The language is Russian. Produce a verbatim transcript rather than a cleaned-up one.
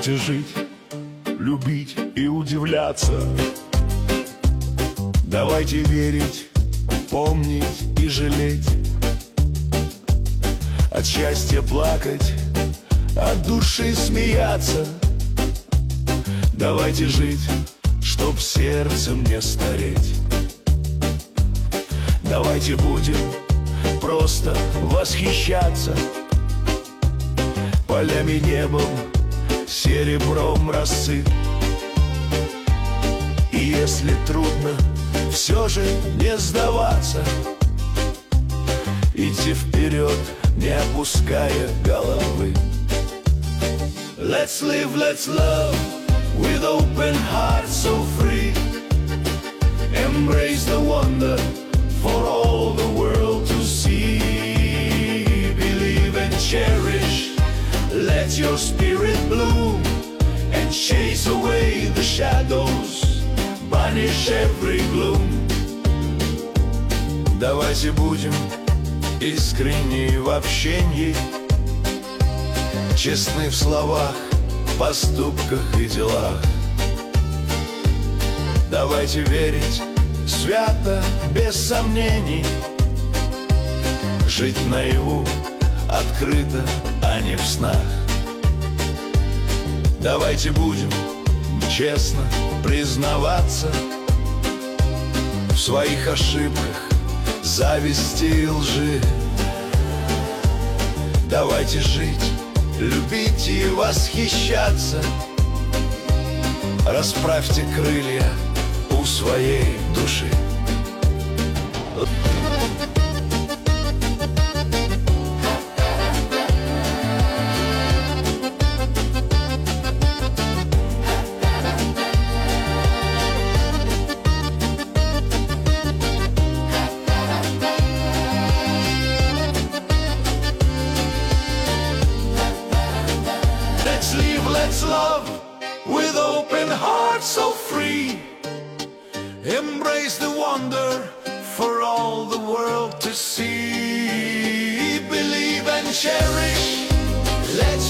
Давайте жить, любить и удивляться. Давайте верить, помнить и жалеть. От счастья плакать, от души смеяться. Давайте жить, чтоб сердцем не стареть. Давайте будем просто восхищаться полями, небом, серебром росы. И если трудно, все же не сдаваться, идти вперед, не опуская головы. Let's live, let's love, with open hearts so free. Embrace the wonder for all the world to see. Believe and cherish, let your spirit bloom, and chase away the shadows, banish every gloom. Давайте будем искренни в общении, честны в словах, поступках и делах. Давайте верить свято, без сомнений, жить наяву, открыто, а не в снах. Давайте будем честно признаваться в своих ошибках, зависти и лжи. Давайте жить, любить и восхищаться. Расправьте крылья у своей души. Let's live, let's love, with open hearts so free. Embrace the wonder for all the world to see. Believe and cherish, let